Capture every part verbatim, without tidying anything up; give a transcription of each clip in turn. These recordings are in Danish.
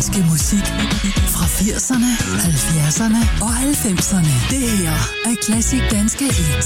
danske musik fra firserne, halvfjerdserne og halvfemserne. Det her er Classic Danske Hits.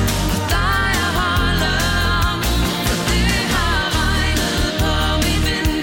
Been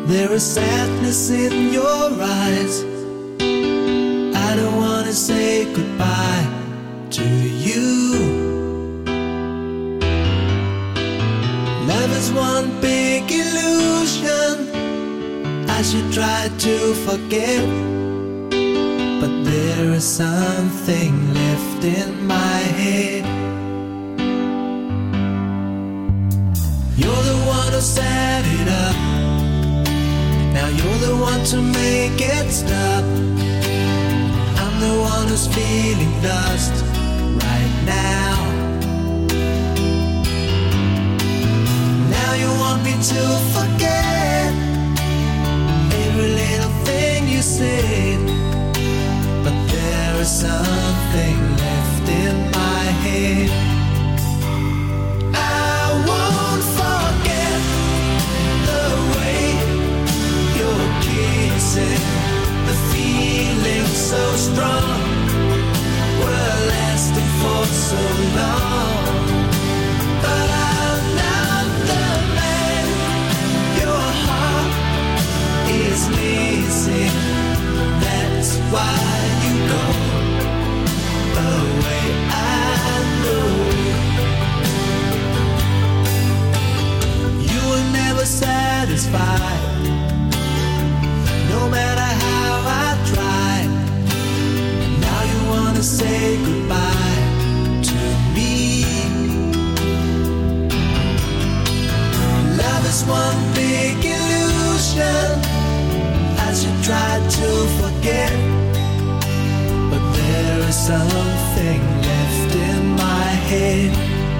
There is sadness in your eyes. I don't wanna say goodbye to you. Love is one big illusion I should try to forget, but there is something left in my head. You're the one who set it up. Now you're the one to make it stop. I'm the one who's feeling lost right now. Now you want me to forget every little thing you said, but there is something left in my head. I won't forget the way you're kissing, the feeling so strong, we're lasting for so long. But I'm not the man your heart is missing. That's why you go away. I know you were never satisfied, no matter how I tried. And now you wanna say goodbye to me. Love is one big illusion I should try to forget, but there is something left in my head.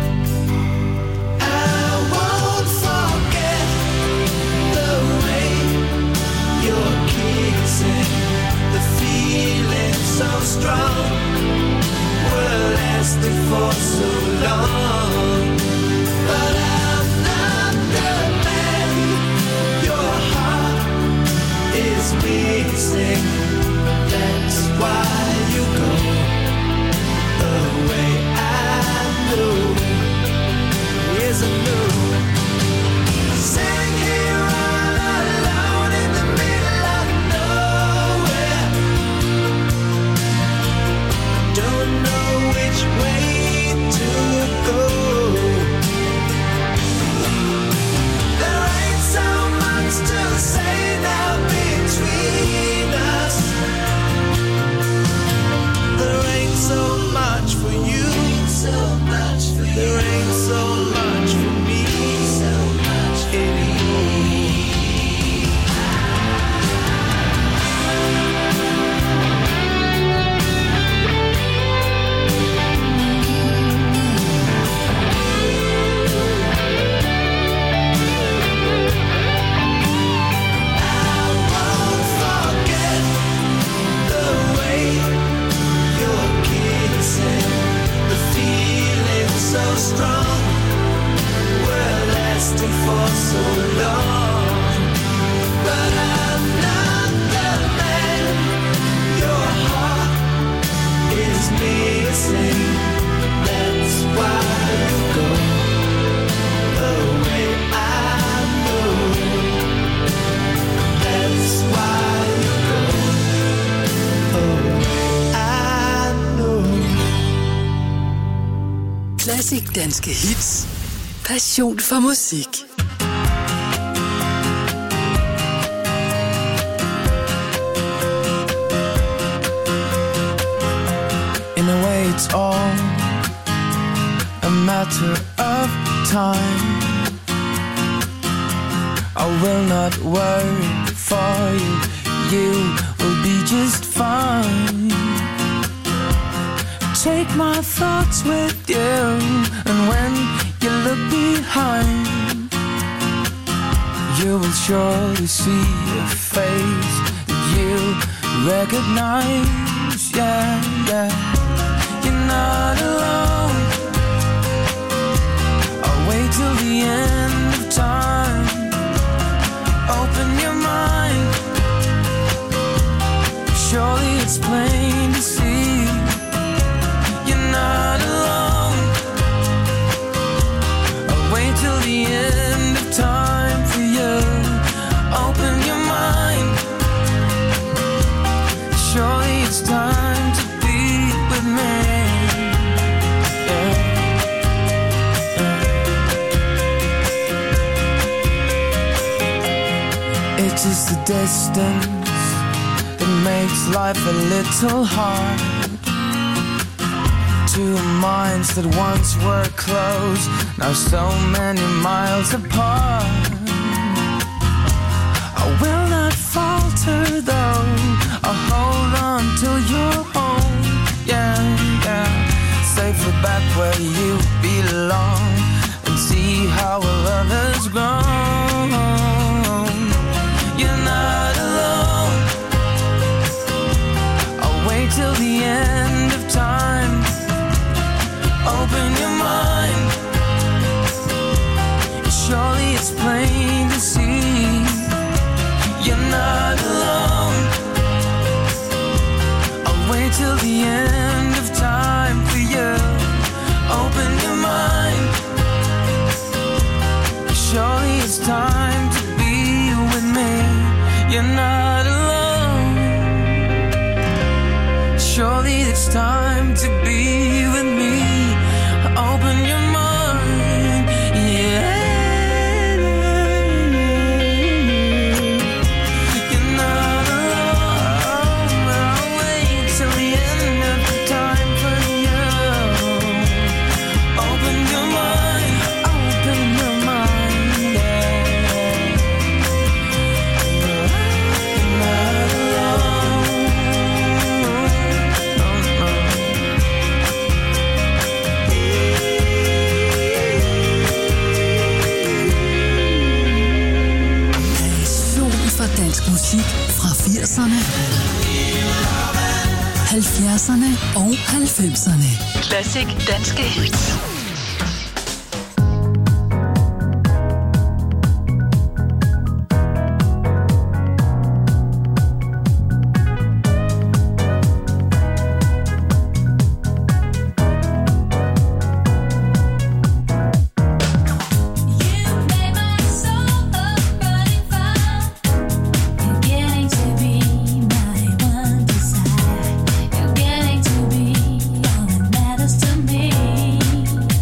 I won't forget the way you're kissing, the feeling so strong, we're lasting for so long. But I'm not the man your heart is missing. That's why you go away. I know, yes I know. Sitting here all alone in the middle of nowhere, don't know which way to go. There ain't so much to say now between us. There ain't so much for you, so much for you. There ain't so much for me, so much anymore. I won't forget the way you're kissing, the feeling so strong, we're lasting for so long. But I'm not the man your heart is missing. That's why you go away. I know. That's why you go away. I know. Klassik danske hits. Passion for musik. In a way it's all a matter of time. I will not worry for you, you will be just fine. Take my thoughts with you, and when you look behind, you will surely see a face that you recognize. Yeah, yeah. You're not alone. I'll wait till the end of time. Open your mind. Surely it's plain to see. You're not alone. I'll wait till the end of time for you. Open just the distance that makes life a little hard. Two minds that once were close, now so many miles apart. I will not falter though, I'll hold on till you're home. Yeah, yeah, safely back where you belong, and see how our love has grown. You're not alone, I'll wait till the end of time. Open your mind, surely it's plain to see. You're not alone, I'll wait till the end of time for you. Open your mind, surely it's time to be with me. You're not alone, surely it's time to be with me. Open your mind, yeah. You're not alone, I'll wait till the end of the time for you. Open your mind, open your mind, yeah. You're not alone, no, no. Dansk musik fra firserne, halvfjerdserne og halvfemserne. Classic danske hits. Getting to be all that matters to me.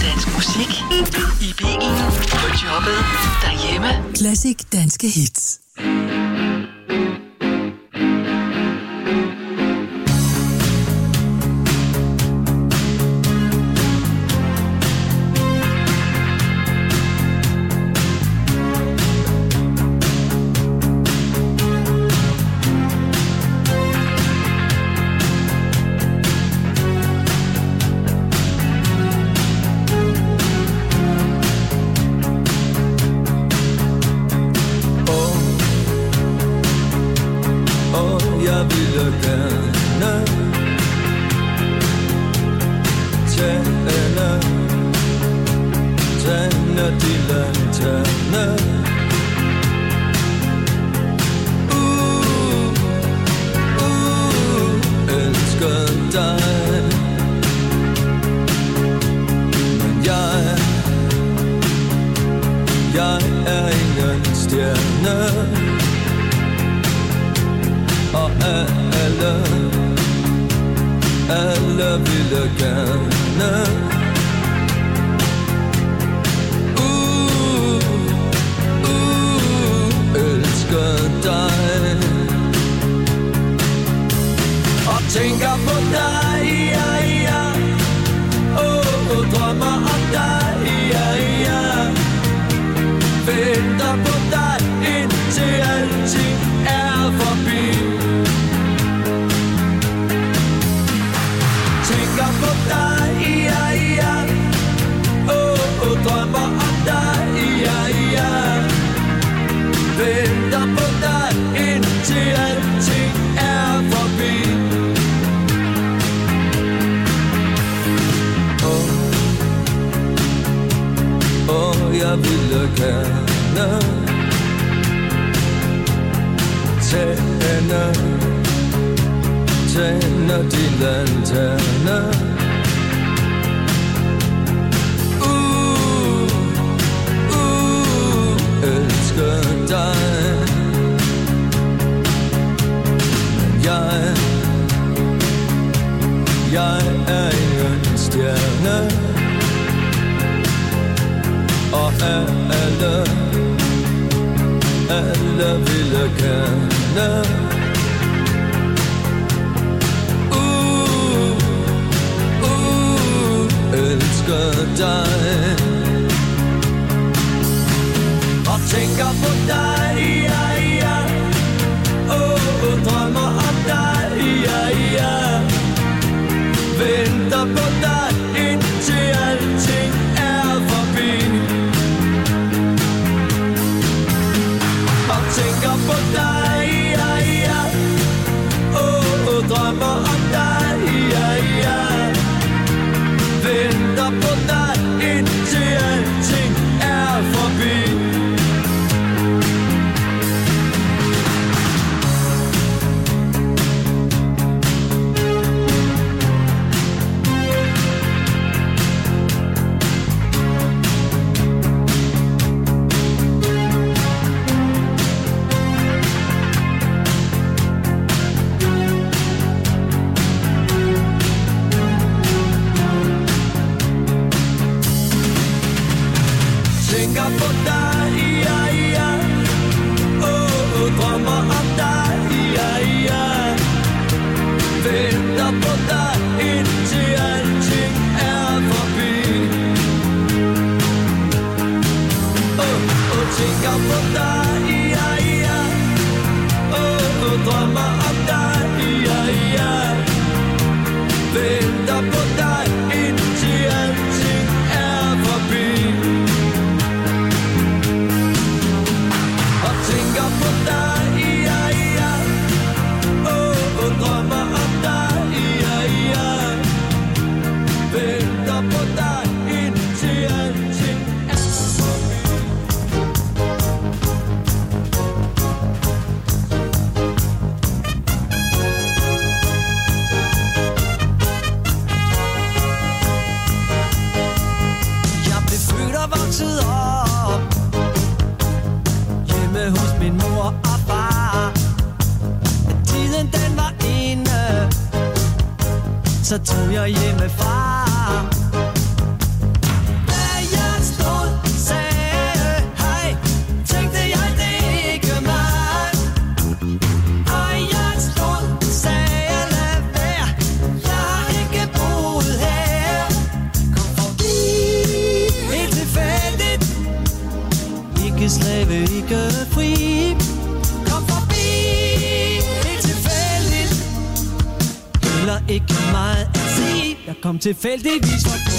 dansk musik i bilen, på jobbet, derhjemme. Classic danske hits. Så tog jeg hjemmefra. det ikke fri. Kom forbi, helt tilfældigt. Heller ikke meget at sige. Jeg kom tilfældigvis forbi.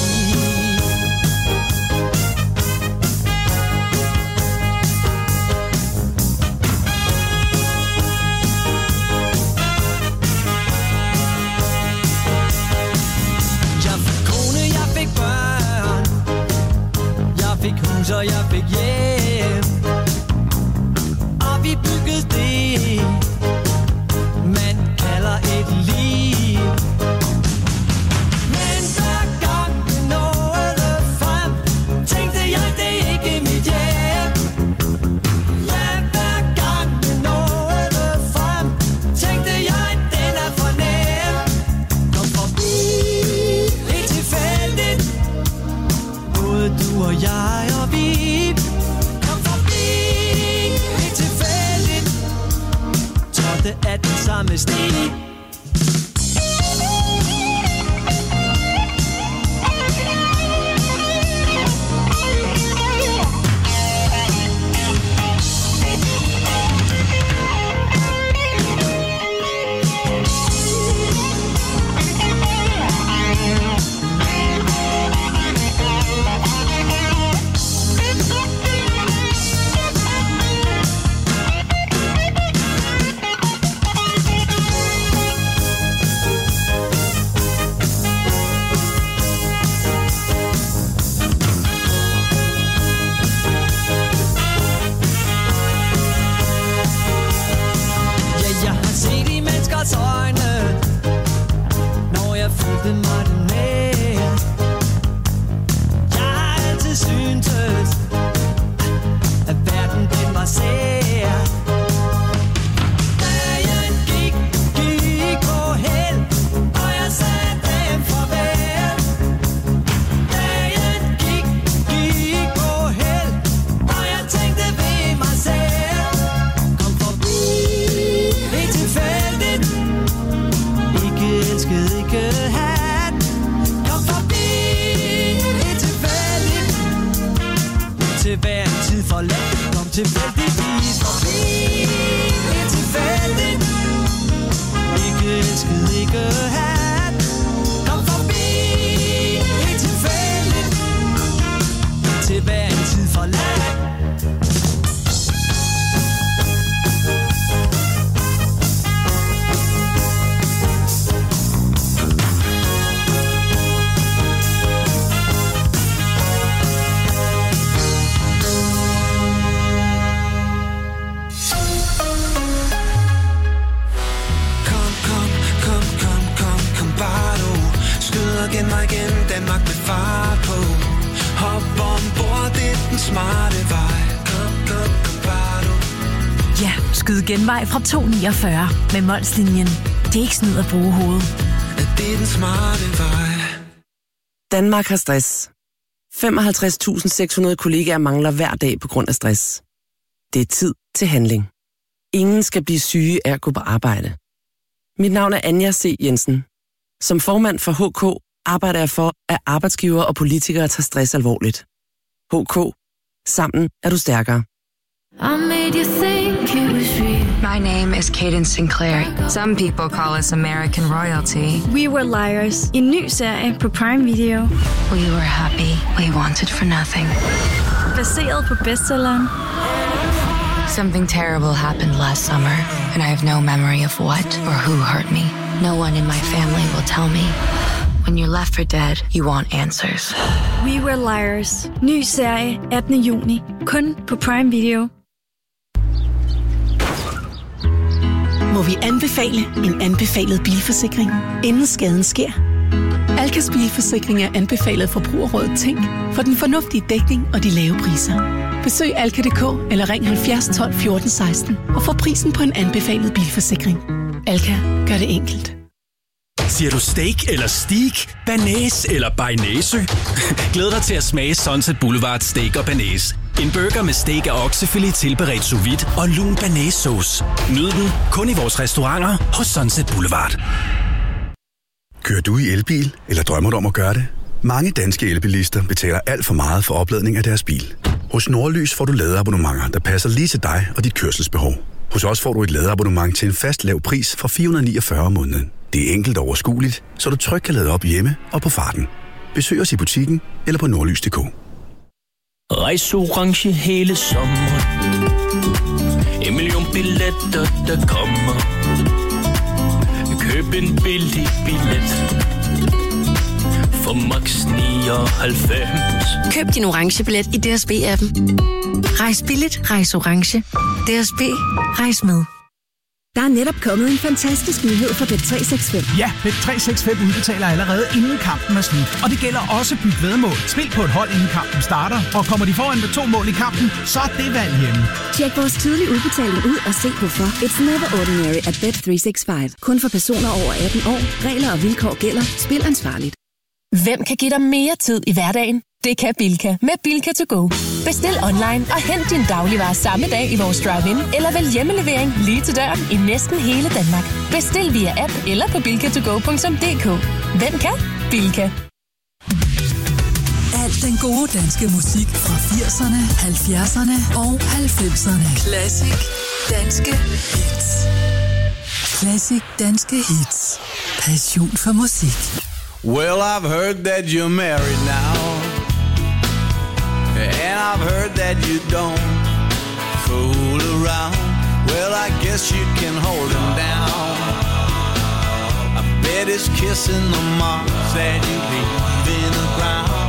Så jeg fik hjem, og vi byggede det, man kalder et liv. Men hver gang det nåede frem, tænkte jeg, det er ikke mit hjem. Ja, hver gang det nåede frem, tænkte jeg, den er for nem. Kom forbi, helt tilfældigt, både du og jeg. Af den samme sti. Genvej fra to niogfyrre med Molslinjen. Det er ikke snyd at bruge hovedet. Det er den smarte vej. Danmark har stress. femoghalvtreds tusind seks hundrede kollegaer mangler hver dag på grund af stress. Det er tid til handling. Ingen skal blive syge af at gå på arbejde. Mit navn er Anja C. Jensen. Som formand for H K arbejder jeg for, at arbejdsgivere og politikere tager stress alvorligt. H K. Sammen er du stærkere. My name is Kaden Sinclair. Some people call us American royalty. We Were Liars. En ny serie på Prime Video. We were happy. We wanted for nothing. Baseret på bestselleren. Something terrible happened last summer, and I have no memory of what or who hurt me. No one in my family will tell me. When you're left for dead, you want answers. We Were Liars. Ny serie attende juni. Kun på Prime Video. Må vi anbefale en anbefalet bilforsikring, inden skaden sker? Alkas bilforsikring er anbefalet Forbrugerrådet Tænk for den fornuftige dækning og de lave priser. Besøg alka punktum d k eller ring halvfjerds tolv fjorten seksten og få prisen på en anbefalet bilforsikring. Alka gør det enkelt. Siger du steak eller steak, banæs eller bearnaise? Glæd dig til at smage Sunset Boulevard Steak og Banæs. En burger med steak af oksefilet tilberedt sous vide og lun banæssauce. Nyd den kun i vores restauranter hos Sunset Boulevard. Kører du i elbil, eller drømmer du om at gøre det? Mange danske elbilister betaler alt for meget for opladning af deres bil. Hos Nordlys får du ladeabonnementer, der passer lige til dig og dit kørselsbehov. Hos os får du et ladeabonnement til en fast lav pris fra fire hundrede og niogfyrre om måneden. Det er enkelt og overskueligt, så du trygt kan lade op hjemme og på farten. Besøg os i butikken eller på nordlys punktum d k. Rejs orange hele sommeren. En million billetter, der kommer. Køb en billig billet for max nioghalvfems. Køb din orange billet i D S B-appen. Rejs billigt, rejs orange. D S B, rejs med. Der er netop kommet en fantastisk nyhed for Bet tre seks fem. Ja, Bet tre seks fem udbetaler allerede inden kampen er slut. Og det gælder også byt væddemål. Spil på et hold inden kampen starter. Og kommer de foran med to mål i kampen, så er det valg hjemme. Tjek vores tidlige udbetaling ud og se hvorfor. It's never ordinary at Bet tre seks fem. Kun for personer over atten år. Regler og vilkår gælder. Spil ansvarligt. Hvem kan give dig mere tid i hverdagen? Det kan Bilka med Bilka to go. Bestil online og hent din dagligvarer samme dag i vores drive-in, eller vælg hjemmelevering lige til døren i næsten hele Danmark. Bestil via app eller på bilka to go punktum d k. Hvem kan? Bilka. Al den gode danske musik fra firserne, halvfjerdserne og halvfemserne. Classic danske hits. Classic danske hits. Passion for musik. Well, I've heard that you're married now, and I've heard that you don't fool around. Well, I guess you can hold him down. I bet he's kissing the marks that you leave in the ground.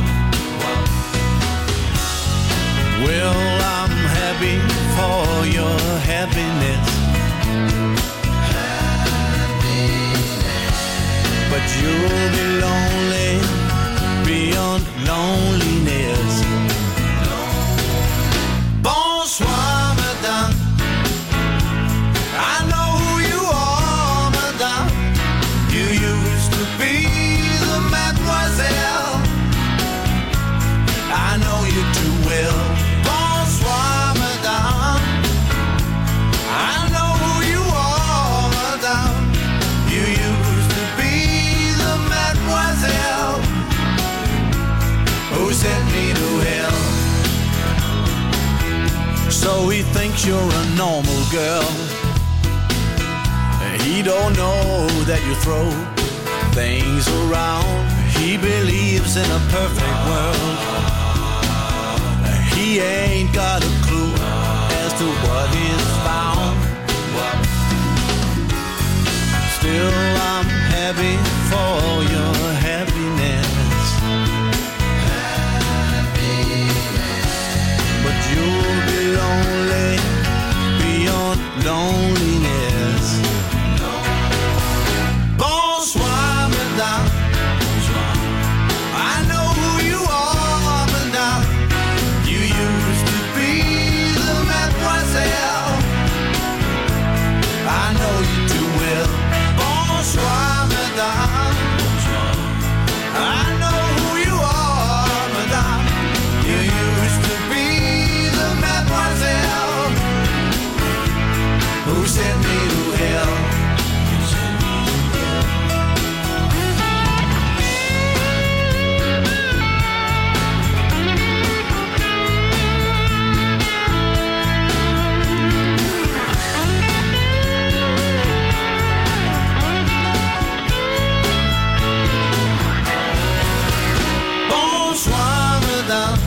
Well, I'm happy for your happiness, but you'll be lonely beyond loneliness. Bonsoir, madame. I know who you are, madame. You used to be the mademoiselle. I know you too well. Bonsoir, madame. I know who you are, madame. You used to be the mademoiselle who sent me to hell. So he thinks you're a normal girl. He don't know that you throw things around. He believes in a perfect world. He ain't got a clue as to what is found. Still, I'm happy for your happiness, but you'll be lonely beyond loneliness. Bonsoir, madame. I know who you are, madame. You used to be the mademoiselle. I know you too well. Bonsoir, madame. I know who you are, madame. You used to be the mademoiselle who sent me to hell. Bonsoir, madame.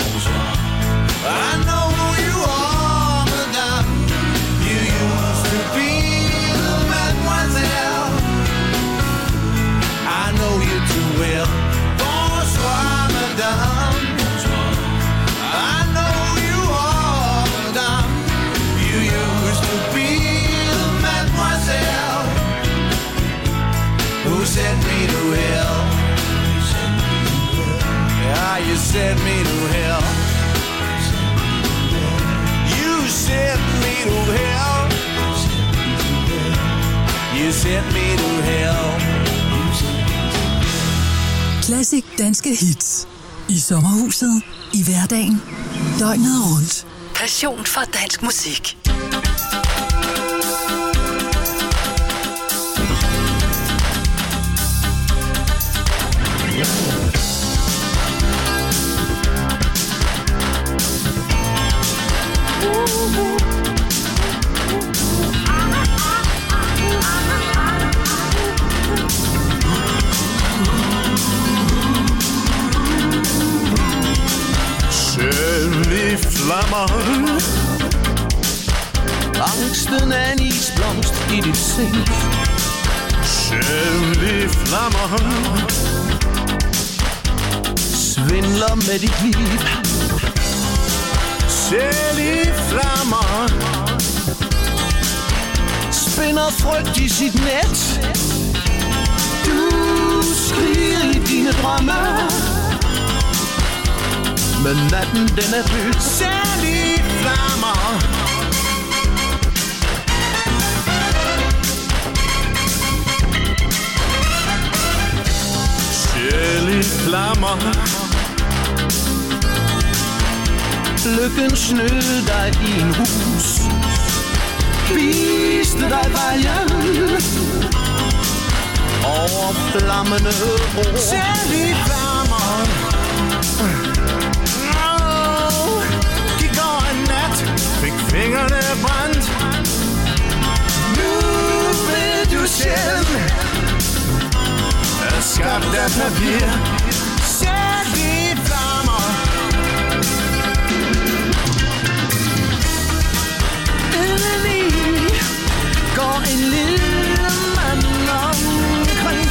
I know who you are, madame. You used to be the mademoiselle. I know you too well. Bonsoir, madame. I know who you are, madame. You used to be the mademoiselle who sent me to hell. Yeah, you sent me to hell. You sent me to hell. You sent me to hell. Classic danske hits. I sommerhuset, i hverdagen, døgnet rundt. Passion for dansk musik. flammer. Angsten er en isblomst i dit sind. Sjældne flammer. Svindler med dit liv. Sjældne flammer. Spinder frygt i sit net. Du skriger i dine drømme. Men natten den er død. Sjældne flammer. Sjældne flammer. Lykken snød dig i en hus. Viste dig vejen over flammende ord. Sjældne flammer. Oh, gik over en nat, fik fingrene brændt. Nu vil du selv er skabt af papir. Sjældne flammer. Indeni går en lille mand omkring.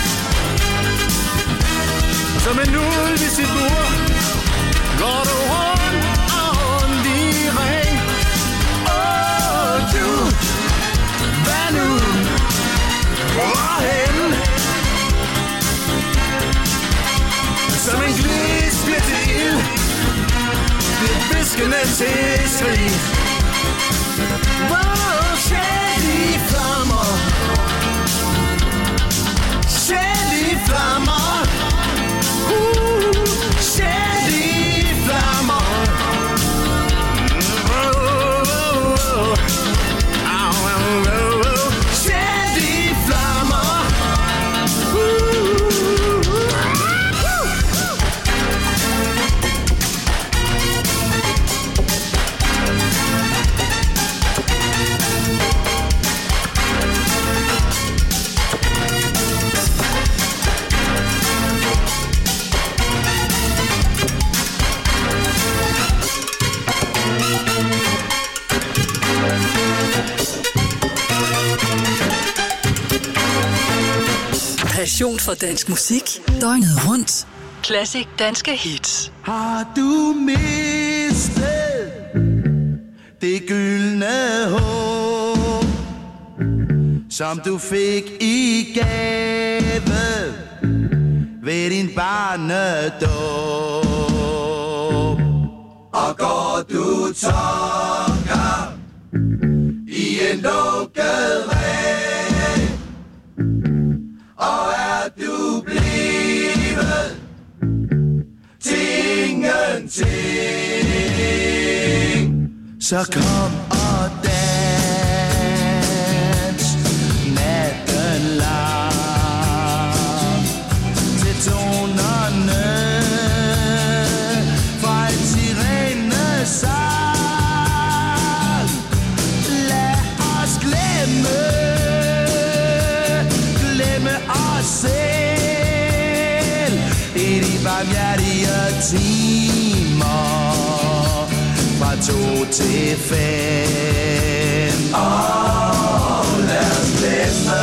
Som en ulv i sit bur går du rundt og rundt i ring. Åh du, hvad nu? Hvorhen? Som en glis bliver til ild, bliver viskende til skrig. Wow, sjældne flammer. Sjældne flammer. Uh, sjældne flammer. Oh, oh, oh. Oh, oh, oh. Sjældne flammer. Uh. Passion for dansk musik. Døgnet rundt. Classic danske hits. Har du mistet det gyldne håb, som du fik i gave ved din barnedåb? Og går du tonker i en lukket ræb, og er du blevet til ingenting, så kom og dans natten lang til tonerne fra en sirenesang. Lad os glemme, glemme os selv i de barmhjertige timer fra to til fem. Åh, lad os glemme.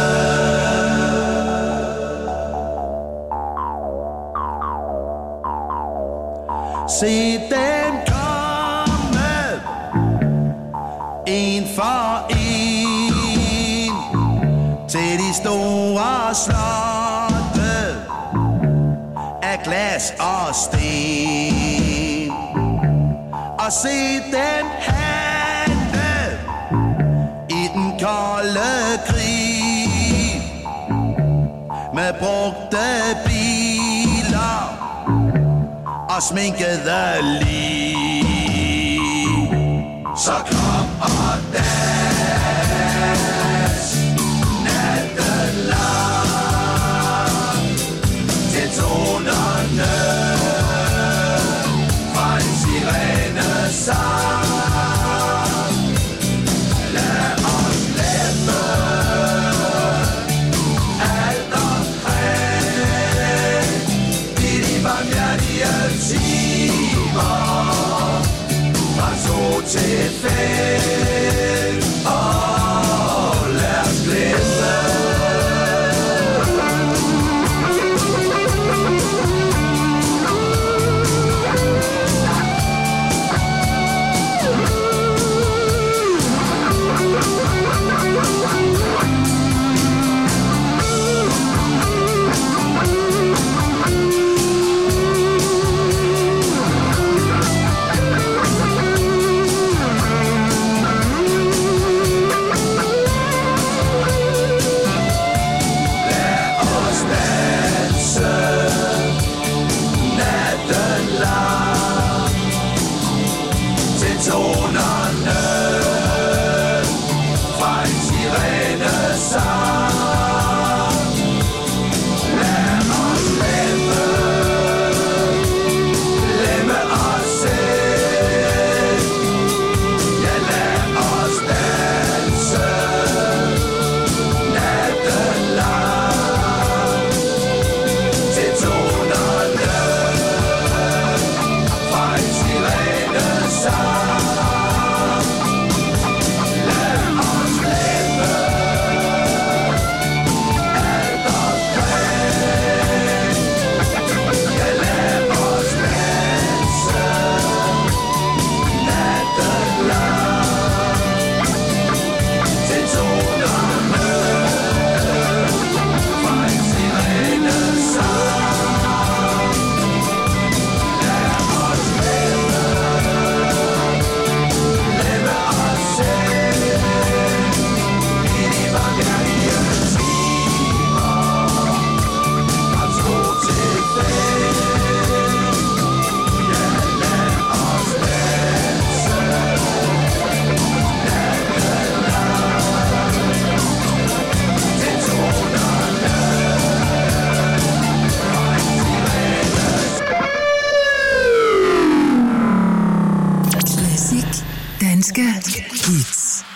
Se dem komme, en for en, til de store slotte af glas og sten. Og se dem handle i den kolde krig med brugte biler og sminkede lig. Så kom og dans natten lang til tonerne fra en sirenesang. Lad os glemme alt omkring i de barmhjertige timer fra sol til fest. Åh, lad os glemme. Hits.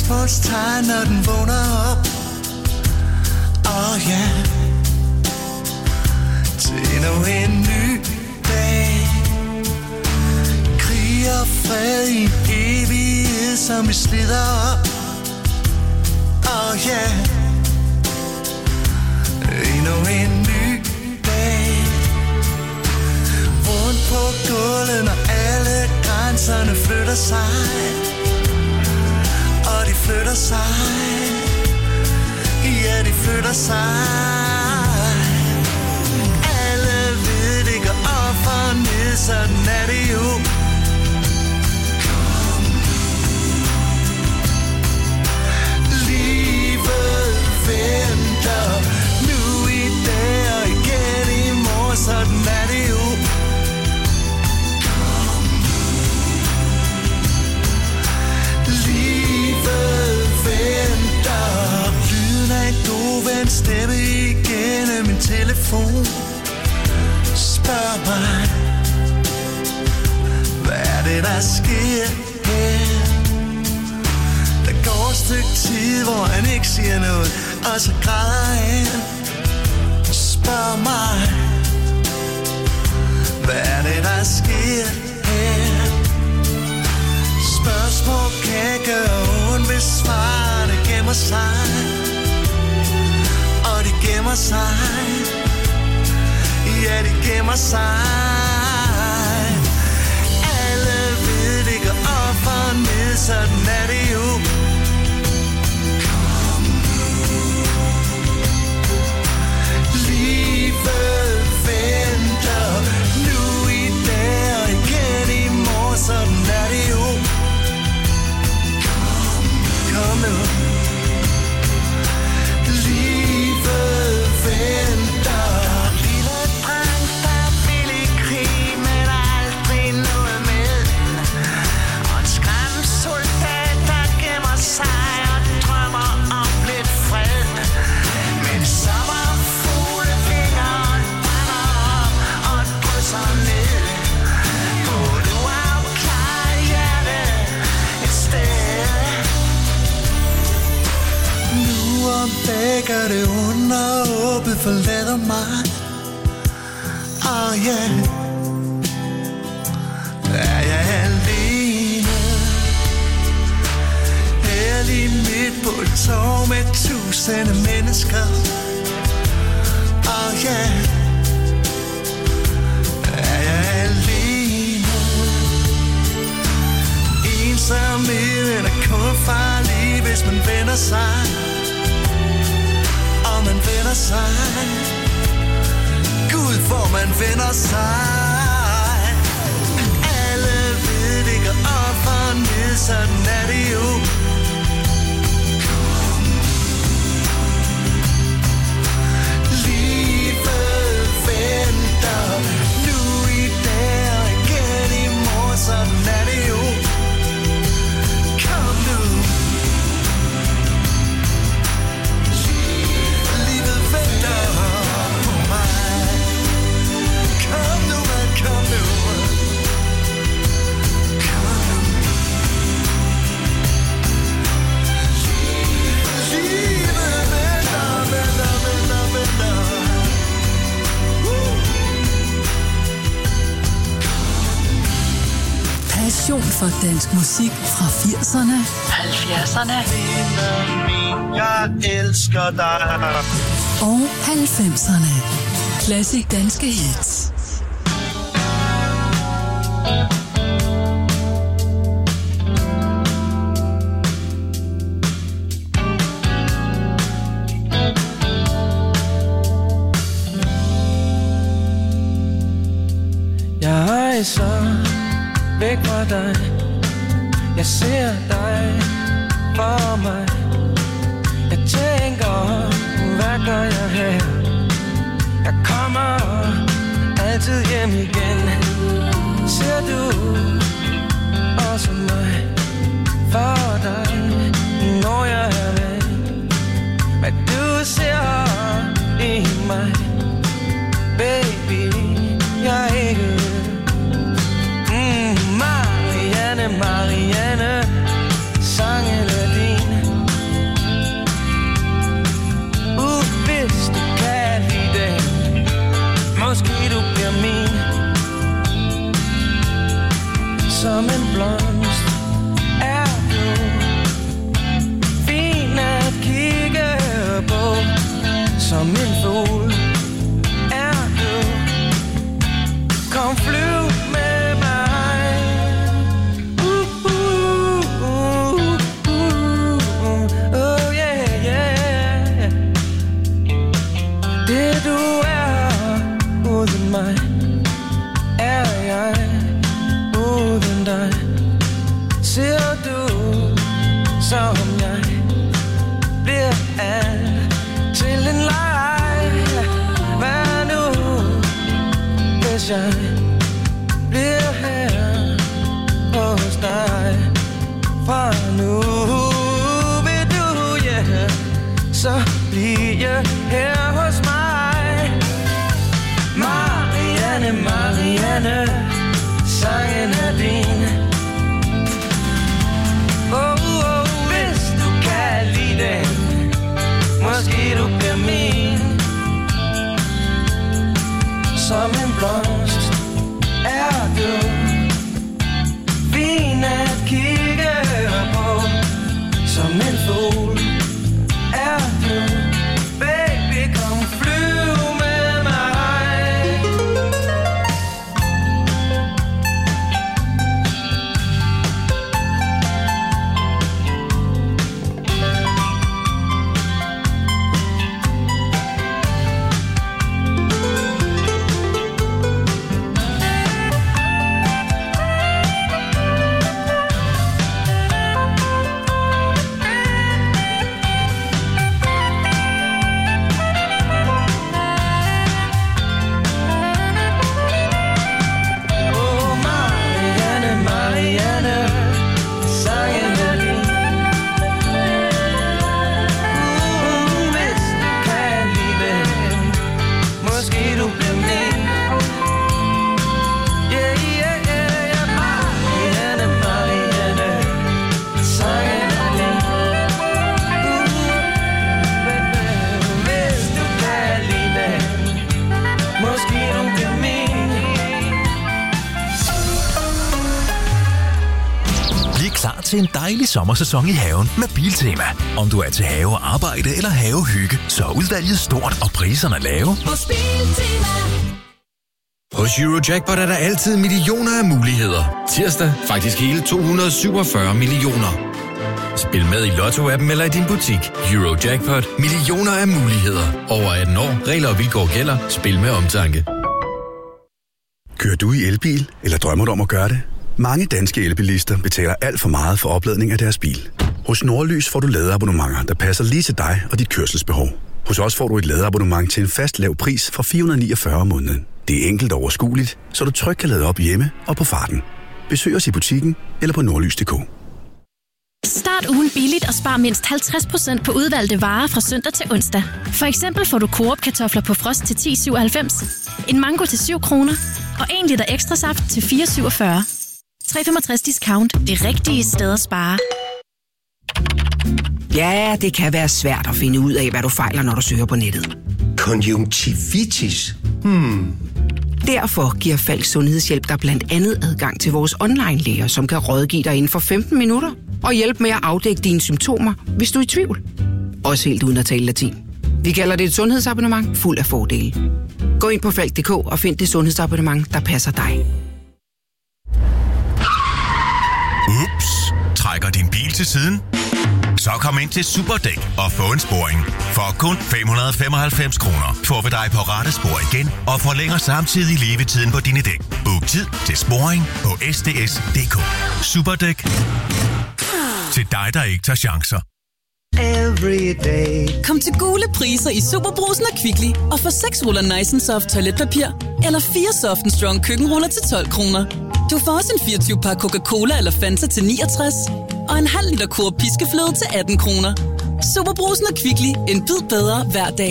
spørgsmålstegn, når den vågner op. Åh oh, ja yeah. Til endnu en ny dag. Krig og fred i en evighed, som vi slider op. Åh oh, ja yeah. Endnu en ny dag. Rundt på gulvet, når alle grænserne flytter sig. Og de flytter sig. Ja, de flytter sig. Alle ved, det går op og ned, sådan er det jo. Livet venter nu i dag og igen i morgen, sådan er det jo. Livet venter. Lyden af en god ven stemme igennem min telefon. Spørg mig, hvad er det der sker her? Der går et stykke tid, hvor han ikke siger noget, og så græder han. Spørg mig, hvad er det der sker her? Spørgsmål kan gøre ondt, hvis svarene gemmer sig. Og de gemmer sig. Ja, de gemmer sig. Alle ved, det går op og ned, sådan er det jo. Livet venter nu i dag og igen i morgen, sådan er det jo. Kom nu. Livet venter. Lille dreng, der vil i krig, men aldrig noget med. Og en skræmt soldat, der gemmer sig og drømmer om lidt fred. Men sommerfugle fingeren brænder op og drysser ned. Må du afklare hjertet et sted. Nu om bag gør det under åbet, forlader mig. Åh oh, ja yeah. Er jeg alene her lige midt på et torv med tusinde mennesker. Åh oh, ja yeah. Er jeg alene. Ensomheden er kun farlig, hvis man vender sig. Og man vender sig. Gud, hvor man vender sig. Alle ved, det går op og ned, sådan er det jo. Livet venter nu i dag og igen i morgen, sådan er det jo. Kom nu. Livet venter på mig. Kom nu, man, kom nu. Kom nu. Livet venter, venter, venter, venter. Passion for dansk musik fra firserne, halvfjerdserne Jeg elsker dig. og halvfemserne. Classic danske hits. Jeg rejser væk fra dig. Jeg ser dig for mig. Jeg tænker, hvad gør jeg her? Jeg kommer altid hjem igen. Ser du også mig for dig, når jeg er væk? Hvad du ser i mig, baby, jeg er ikke. Mm, Marianne, Marianne, sangen er din. som en blomst er du fin at kigge på, som en fugl er du. Kom flyv med mig. Uh, uh, uh, uh, uh, oh yeah, yeah. Det du er uden mig, er jeg uden dig. Ser du, som jeg bliver alt til en leg. Hvad nu, hvis jeg bliver her hos dig? Fra nu vil du, ja, yeah, så bliver her hos mig. Marianne, Marianne, sangen er din. Oh, oh, hvis du kan lide den, måske du bliver min. Som en blomst er du fin at kigge på, som en fugl er du. Baby, kom flyv med mig. Til en dejlig sommersæson i haven med Biltema. Om du er til have og arbejde eller havehygge, så er udvalget stort og priserne lave. Hos Biltema. Hos Eurojackpot er der altid millioner af muligheder. Tirsdag faktisk hele to hundrede og syvogfyrre millioner. Spil med i Lotto-appen eller i din butik. Eurojackpot. Millioner af muligheder. Over atten år. Regler og vilkår gælder. Spil med omtanke. Kører du i elbil, eller drømmer du om at gøre det? Mange danske elbilister betaler alt for meget for opladning af deres bil. Hos Nordlys får du ladeabonnementer, der passer lige til dig og dit kørselsbehov. Hos os får du et ladeabonnement til en fast lav pris fra fire hundrede og niogfyrre om måneden. Det er enkelt og overskueligt, så du trygt kan lade op hjemme og på farten. Besøg os i butikken eller på nordlys punktum d k. Start ugen billigt og spar mindst halvtreds procent på udvalgte varer fra søndag til onsdag. For eksempel får du Coop kartofler på frost til ti syvoghalvfems, en mango til syv kroner og en liter ekstra saft til fire syvogfyrre. tre komma femogtres discount. Det rigtige sted at spare. Ja, det kan være svært at finde ud af, hvad du fejler, når du søger på nettet. Konjunktivitis? Hmm. Derfor giver Falks Sundhedshjælp dig blandt andet adgang til vores online-læger, som kan rådgive dig inden for femten minutter og hjælpe med at afdække dine symptomer, hvis du er i tvivl. Også helt uden at tale latin. Vi kalder det et sundhedsabonnement fuld af fordele. Gå ind på falk punktum d k og find det sundhedsabonnement, der passer dig. Ups, trækker din bil til siden? Så kom ind til Superdæk og få en sporing. For kun fem hundrede og femoghalvfems kroner får vi dig på rette spor igen og forlænger samtidig levetiden på dine dæk. Book tid til sporing på s d s punktum d k. Superdæk. Til dig, der ikke tager chancer. Kom til gule priser i Superbrugsen og Kvickly og få seks ruller Nice and Soft toiletpapir eller fire Soft and Strong køkkenruller til tolv kroner. Du får også en fireogtyve pakke Coca-Cola eller Fanta til niogtres og en halv liter Coop piskefløde til atten kroner. Superbrugsen og Kvickly. En bid bedre hver dag.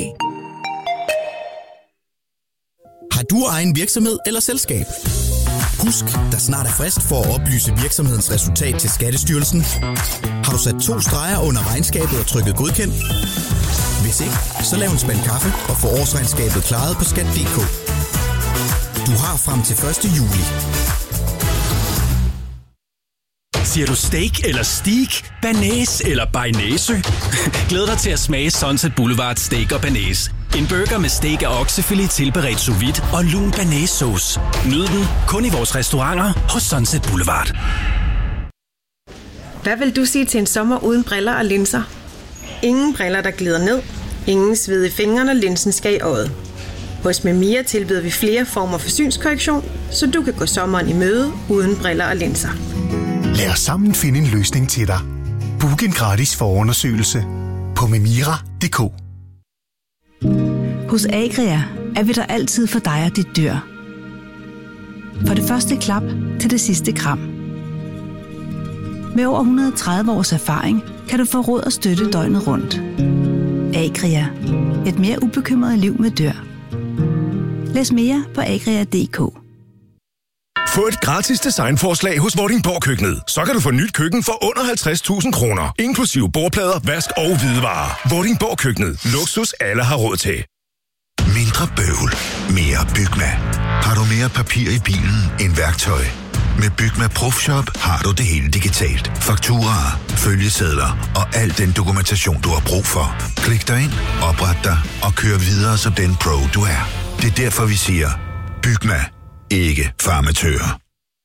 Har du egen virksomhed eller selskab? Husk, der snart er frist for at oplyse virksomhedens resultat til Skattestyrelsen. Har du sat to streger under regnskabet og trykket godkendt? Hvis ikke, så lav en spand kaffe og få årsregnskabet klaret på skat punktum d k. Du har frem til første juli. Siger du steak eller steak? Banæs eller bearnaise? Glæd dig til at smage Sunset Boulevard Steak og Banæs. En burger med steak og oksefilet tilberedt sous vide og lun banæssauce. Nyd den kun i vores restauranter hos Sunset Boulevard. Hvad vil du sige til en sommer uden briller og linser? Ingen briller, der glider ned. Ingen sved i fingrene, når linsen skal i øjet. Hos Memia tilbyder vi flere former for synskorrektion, så du kan gå sommeren i møde uden briller og linser. Lad os sammen finde en løsning til dig. Book en gratis forundersøgelse på memira punktum d k. Hos Agria er vi der altid for dig og dit dyr. Fra det første klap til det sidste kram. Med over et hundrede og tredive års erfaring kan du få råd og støtte døgnet rundt. Agria. Et mere ubekymret liv med dyr. Læs mere på agria punktum d k. Få et gratis designforslag hos Vordingborg Køkkenet. Så kan du få nyt køkken for under halvtreds tusind kroner. Inklusive bordplader, vask og hvidevarer. Vordingborg Køkkenet. Luksus alle har råd til. Mindre bøvl. Mere Bygma. Har du mere papir i bilen end værktøj? Med Bygma Profshop har du det hele digitalt. Fakturaer, følgesedler og al den dokumentation, du har brug for. Klik dig ind, opret dig og kør videre som den pro, du er. Det er derfor, vi siger, Bygma. Ikke farmatører.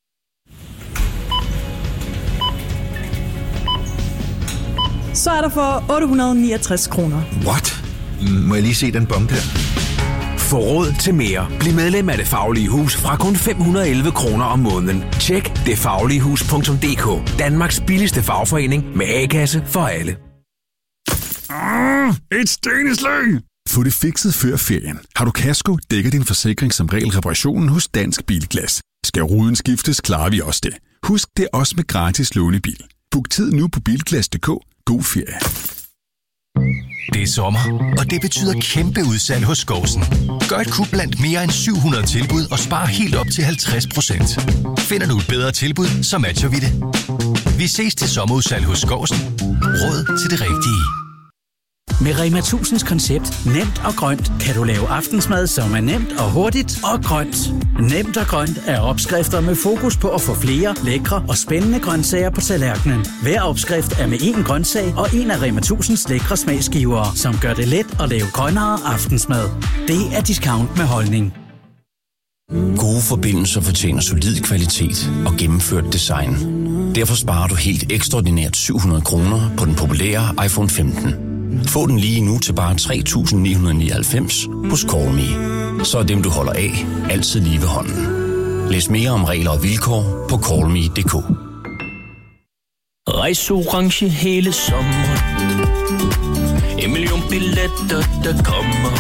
Så er der for otte hundrede og niogtres kroner. What? Må jeg lige se den bombe der? Få råd til mere. Bliv medlem af Det Faglige Hus fra kun fem hundrede og elleve kroner om måneden. Tjek det faglige hus punktum d k. Danmarks billigste fagforening med A-kasse for alle. Ah, et steneslag! Få det fikset før ferien. Har du kasko, dækker din forsikring som regel reparationen hos Dansk Bilglas. Skal ruden skiftes, klarer vi også det. Husk, det er også med gratis lånebil. Book tid nu på bilglas punktum d k. God ferie. Det er sommer, og det betyder kæmpe udsalg hos Skovsen. Gør et kub blandt mere end syv hundrede tilbud og spar helt op til halvtreds procent. Finder du et bedre tilbud, så matcher vi det. Vi ses til sommerudsalg hos Skovsen. Råd til det rigtige. Med Rema tusinds koncept Nemt og Grønt kan du lave aftensmad, som er nemt og hurtigt og grønt. Nemt og Grønt er opskrifter med fokus på at få flere lækre og spændende grøntsager på tallerkenen. Hver opskrift er med én grøntsag og en af Rema tusinds lækre smagsgivere, som gør det let at lave grønnere aftensmad. Det er discount med holdning. Gode forbindelser fortjener solid kvalitet og gennemført design. Derfor sparer du helt ekstraordinært syv hundrede kroner på den populære iPhone femten. Få den lige nu til bare tre tusind ni hundrede og nioghalvfems hos Callme. Så er dem, du holder af, altid lige ved hånden. Læs mere om regler og vilkår på callme punktum d k. Rejseorange hele sommeren. En million billetter, der kommer.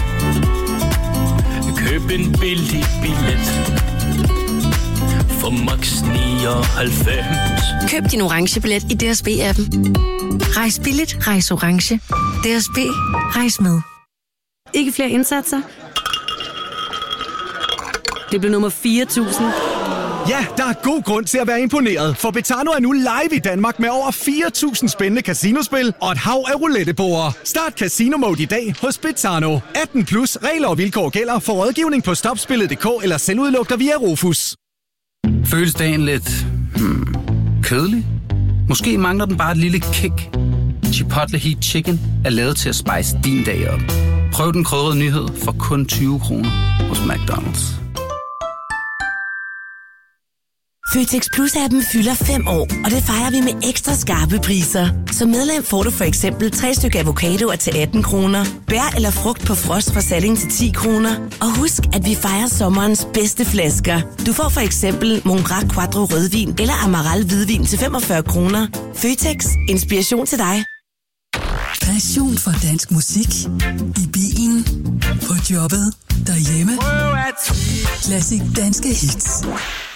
Køb en billig billet for max nioghalvfems. Køb din orange billet i D S B-appen. Rejs billigt, rejs orange. D S B, rejs med. Ikke flere indsatser? Det blev nummer fire tusind. Ja, der er god grund til at være imponeret, for Betano er nu live i Danmark med over fire tusind spændende casinospil og et hav af rouletteborde. Start Casino Mode i dag hos Betano. atten plus, regler og vilkår gælder. For rådgivning på stopspillet punktum d k eller selvudluk dig via Rufus. Føles dagen lidt hmm, kedelig? Måske mangler den bare et lille kick. Chipotle Heat Chicken er lavet til at spice din dag op. Prøv den krydrede nyhed for kun tyve kroner hos McDonald's. Føtex Plus-appen fylder fem år, og det fejrer vi med ekstra skarpe priser. Som medlem får du for eksempel tre stykker avocadoer til atten kroner, bær eller frugt på frost fra Salling til ti kroner. Og husk, at vi fejrer sommerens bedste flasker. Du får for eksempel Mongrac Quattro rødvin eller Amaral hvidvin til femogfyrre kroner. Føtex. Inspiration til dig. Passion for dansk musik. I bilen, på jobbet, derhjemme. Classic danske hits.